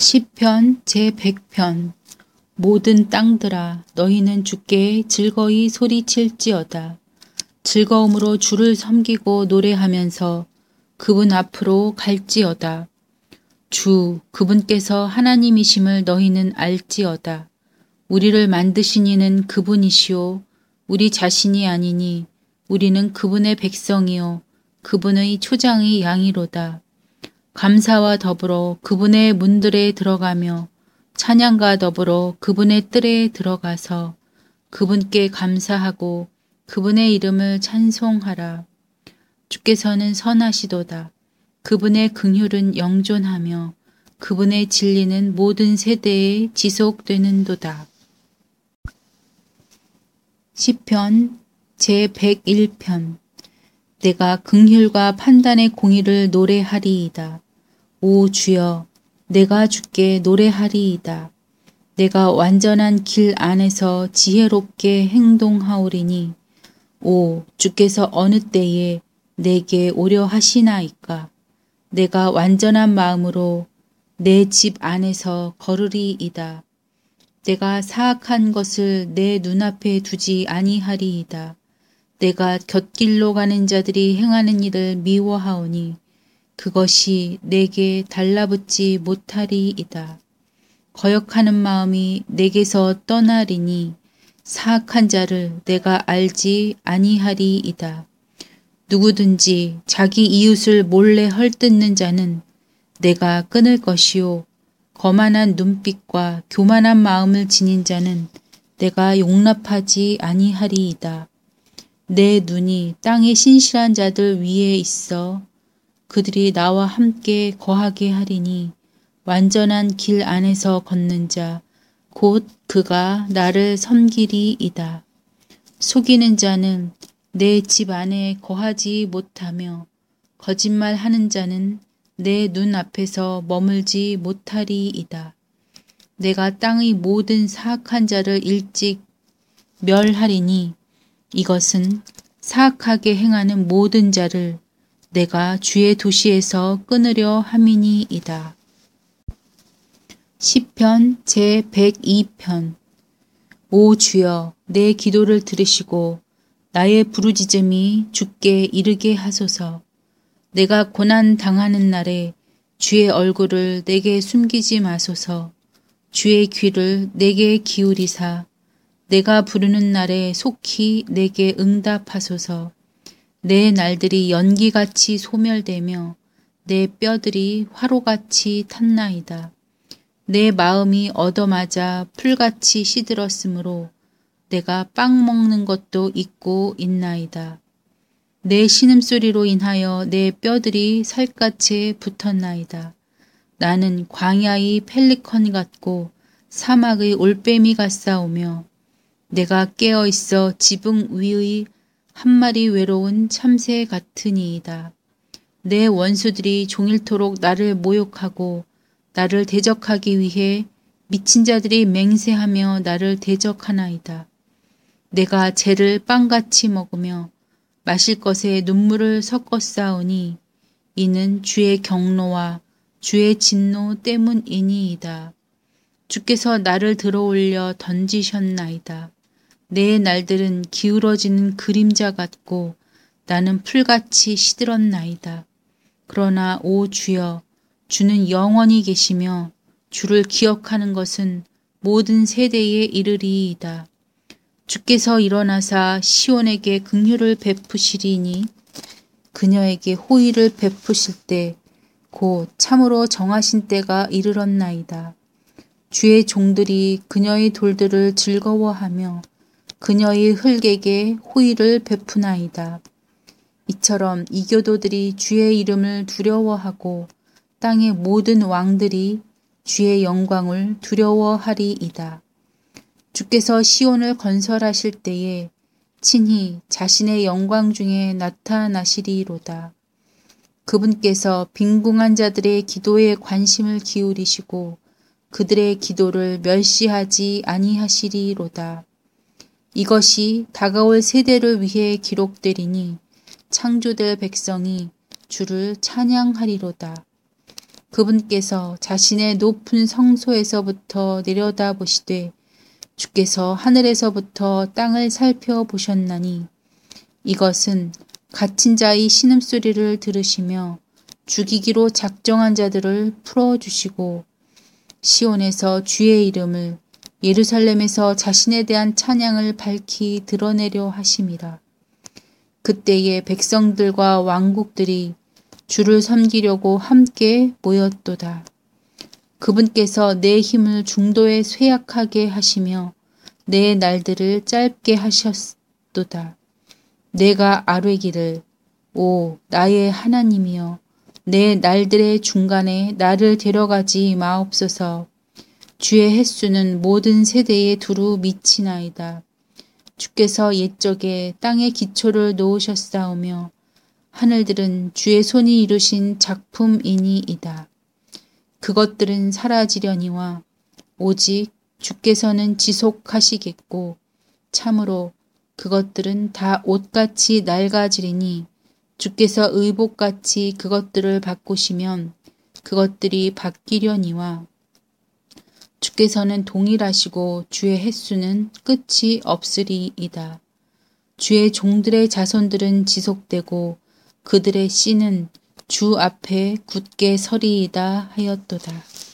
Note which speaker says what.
Speaker 1: 시편 제100편. 모든 땅들아 너희는 주께 즐거이 소리칠지어다. 즐거움으로 주를 섬기고 노래하면서 그분 앞으로 갈지어다. 주 그분께서 하나님이심을 너희는 알지어다. 우리를 만드신 이는 그분이시오. 우리 자신이 아니니 우리는 그분의 백성이요 그분의 초장의 양이로다. 감사와 더불어 그분의 문들에 들어가며 찬양과 더불어 그분의 뜰에 들어가서 그분께 감사하고 그분의 이름을 찬송하라. 주께서는 선하시도다. 그분의 긍휼은 영존하며 그분의 진리는 모든 세대에 지속되는도다. 시편 제101편. 내가 긍휼과 판단의 공의를 노래하리이다. 오 주여, 내가 주께 노래하리이다. 내가 완전한 길 안에서 지혜롭게 행동하오리니 오 주께서 어느 때에 내게 오려 하시나이까. 내가 완전한 마음으로 내 집 안에서 걸으리이다. 내가 사악한 것을 내 눈앞에 두지 아니하리이다. 내가 곁길로 가는 자들이 행하는 일을 미워하오니 그것이 내게 달라붙지 못하리이다. 거역하는 마음이 내게서 떠나리니 사악한 자를 내가 알지 아니하리이다. 누구든지 자기 이웃을 몰래 헐뜯는 자는 내가 끊을 것이요 거만한 눈빛과 교만한 마음을 지닌 자는 내가 용납하지 아니하리이다. 내 눈이 땅의 신실한 자들 위에 있어 그들이 나와 함께 거하게 하리니 완전한 길 안에서 걷는 자 곧 그가 나를 섬기리이다. 속이는 자는 내 집 안에 거하지 못하며 거짓말하는 자는 내 눈앞에서 머물지 못하리이다. 내가 땅의 모든 사악한 자를 일찍 멸하리니 이것은 사악하게 행하는 모든 자를 내가 주의 도시에서 끊으려 함이니이다. 시편 제102편. 오 주여, 내 기도를 들으시고 나의 부르짖음이 주께 이르게 하소서. 내가 고난 당하는 날에 주의 얼굴을 내게 숨기지 마소서. 주의 귀를 내게 기울이사 내가 부르는 날에 속히 내게 응답하소서. 내 날들이 연기같이 소멸되며 내 뼈들이 화로같이 탔나이다. 내 마음이 얻어맞아 풀같이 시들었으므로 내가 빵 먹는 것도 잊고 있나이다. 내 신음소리로 인하여 내 뼈들이 살갗에 붙었나이다. 나는 광야의 펠리컨 같고 사막의 올빼미 같사오며 내가 깨어있어 지붕 위의 한 마리 외로운 참새 같으니이다. 내 원수들이 종일토록 나를 모욕하고 나를 대적하기 위해 미친 자들이 맹세하며 나를 대적하나이다. 내가 재를 빵같이 먹으며 마실 것에 눈물을 섞어 싸우니 이는 주의 경노와 주의 진노 때문이니이다. 주께서 나를 들어올려 던지셨나이다. 내 날들은 기울어지는 그림자 같고 나는 풀같이 시들었나이다. 그러나 오 주여, 주는 영원히 계시며 주를 기억하는 것은 모든 세대에 이르리이다. 주께서 일어나사 시온에게 긍휼을 베푸시리니 그녀에게 호의를 베푸실 때 곧 참으로 정하신 때가 이르렀나이다. 주의 종들이 그녀의 돌들을 즐거워하며 그녀의 흙에게 호의를 베푸나이다. 이처럼 이교도들이 주의 이름을 두려워하고 땅의 모든 왕들이 주의 영광을 두려워하리이다. 주께서 시온을 건설하실 때에 친히 자신의 영광 중에 나타나시리로다. 그분께서 빈궁한 자들의 기도에 관심을 기울이시고 그들의 기도를 멸시하지 아니하시리로다. 이것이 다가올 세대를 위해 기록되리니 창조될 백성이 주를 찬양하리로다. 그분께서 자신의 높은 성소에서부터 내려다보시되 주께서 하늘에서부터 땅을 살펴보셨나니 이것은 갇힌 자의 신음소리를 들으시며 죽이기로 작정한 자들을 풀어주시고 시온에서 주의 이름을 예루살렘에서 자신에 대한 찬양을 밝히 드러내려 하심이라. 그때의 백성들과 왕국들이 주를 섬기려고 함께 모였도다. 그분께서 내 힘을 중도에 쇠약하게 하시며 내 날들을 짧게 하셨도다. 내가 아뢰기를 오 나의 하나님이여 내 날들의 중간에 나를 데려가지 마옵소서. 주의 횟수는 모든 세대에 두루 미치나이다. 주께서 옛적에 땅의 기초를 놓으셨사오며 하늘들은 주의 손이 이루신 작품이니이다. 그것들은 사라지려니와 오직 주께서는 지속하시겠고 참으로 그것들은 다 옷같이 낡아지리니 주께서 의복같이 그것들을 바꾸시면 그것들이 바뀌려니와 주께서는 동일하시고 주의 횟수는 끝이 없으리이다. 주의 종들의 자손들은 지속되고 그들의 씨는 주 앞에 굳게 서리이다 하였도다.